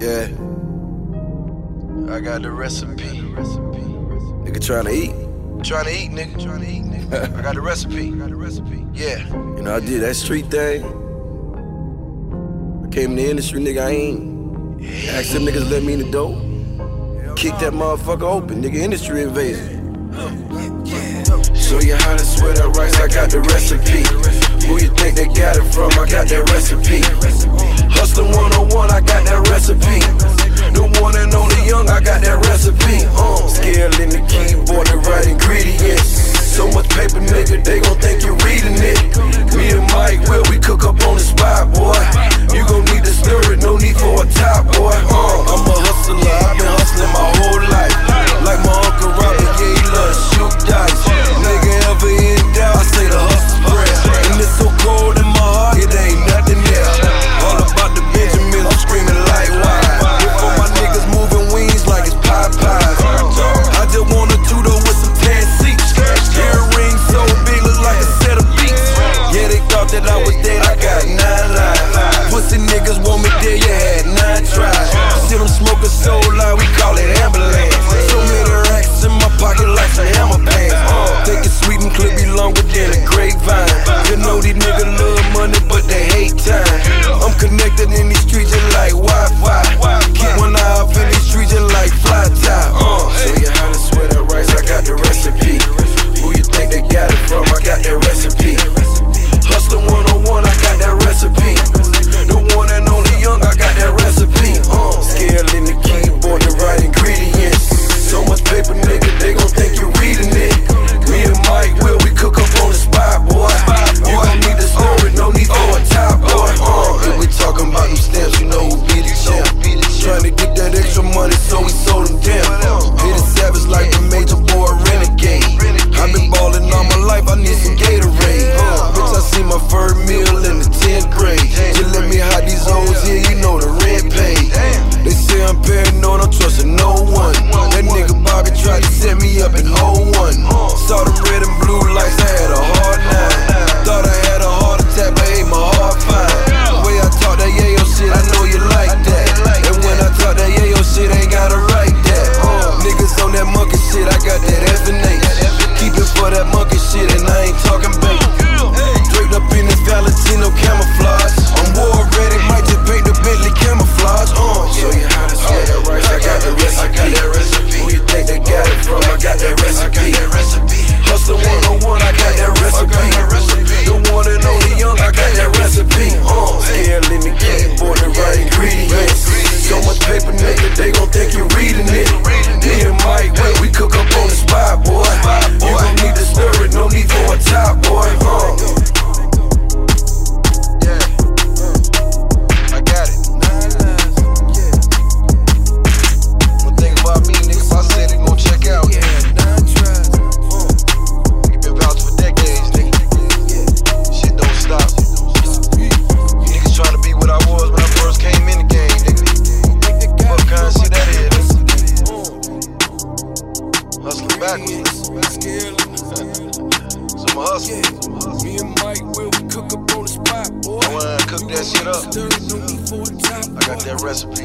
Yeah. I got the recipe. Nigga tryna eat. Tryna eat, nigga. I got the recipe. Yeah. You know, I did that street thing. I came in the industry, nigga. I ain't asked them niggas to let me in the door. Kick that motherfucker open, nigga. Industry invasion. Show you how to sweat up rice, I got the recipe. Who you think they got it from? I got that recipe. Hustler 101, I got that recipe. The one and only young, I got that recipe. Scale in the keyboard, the right ingredients. So much paper, nigga, they gon' think you reading it. Me and Mike, well, we cook up on the spot, boy. You gon' need to stir it, no need for a top, boy. I'm a hustler, I've been hustling my whole life. Like my Uncle Robert, yeah, he love to shoot dice. Nigga ever in doubt, I say the hustle spread. And it's so cold in my heart, it ain't nothing there. All about the Benjamins, I'm screaming like why. Here for my niggas moving wings like it's Popeyes. I just want a tutor with some tan seats. Earrings so big, look like a set of beats. Yeah, they thought that I was dead, I got 9 lives. Pussy niggas want me dead, you had 9 tries. See them smoking so loud, we call it ambulance. So many racks in my pocket like some hammer pants. Think it's sweet and clip be longer than a grapevine. You know these niggas love money, but they hate time. I'm connected in these streets just like Wi-Fi. Keep one eye up in these streets just like fly tie. Show you how to sweat up rice, I got the recipe. Who you think they got it from? I got that recipe. Hustler 101, I got that recipe. The one and only young, I got that recipe. Scale in the keyboard, the right ingredients. So much paper, nigga, they gon' think you reading it. Me and Mike, well, we cook up on the spot, boy. You gon' need to stir it, no need for a top, boy. If we talking about them stamps, you know who be the champ. Trying to get that extra money, so we sold them down. Hit it savage like the major boy renegade. I been ballin' all my life, I need some Gatorade. Bitch, I see my first meal in the 10th grade. Just let me hide these O's here, you know the rent paid. They say I'm paranoid, I'm trusting no one. That nigga Bobby tried to set me up in 01. Saw them red and blue lights, I had a hard night. Thought I had a heart attack, but ate my heart fine. The way I talk that yayo shit, I know you like that. And when I talk that yayo shit, ain't gotta write that. Niggas on that monkey shit, I got that F and H. Keep it for that monkey shit, and I ain't talking bait. Draped up in this Valentino camouflage. I'm war ready, might just paint the Bentley camouflage. Show you how to sweat that rice, I got the recipe. Who you think they got it from? I got that recipe. Hustler 101, I got that recipe. The one and only young, I got that recipe. Scale in the keyboard, the right ingredients. So much paper, nigga, they gon' think you reading it. Me and Mike, well, we cook up on the spot, boy. You gon' need to stir it, no need for a top, boy. Yeah, I got it. One thing about me, nigga, if I said it, gon' check out. Nigga been vouching for decades, nigga. Shit don't stop. Niggas trying to be what I was when I first came in the game, nigga. What kind of shit that is? Hustling backwards. So I'm a hustler. Me and Mike, will we cook up on the spot, boy? I wanna cook that shit up. I got that recipe.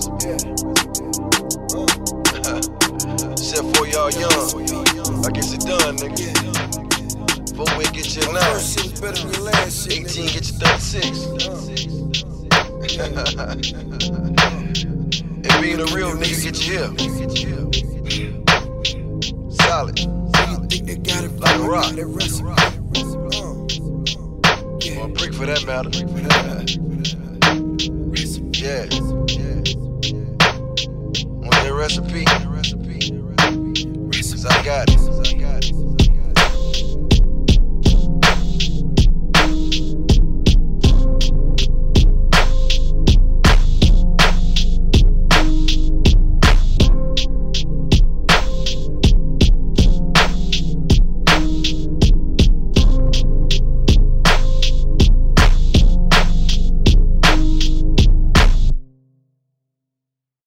Except for y'all young. I guess it done, nigga. 4 way get you 9. 18 get you 36. And being a real nigga get you here. Solid. Like a rock. Or a brick for that matter. Yeah. Want that recipe? 'Cause I got it.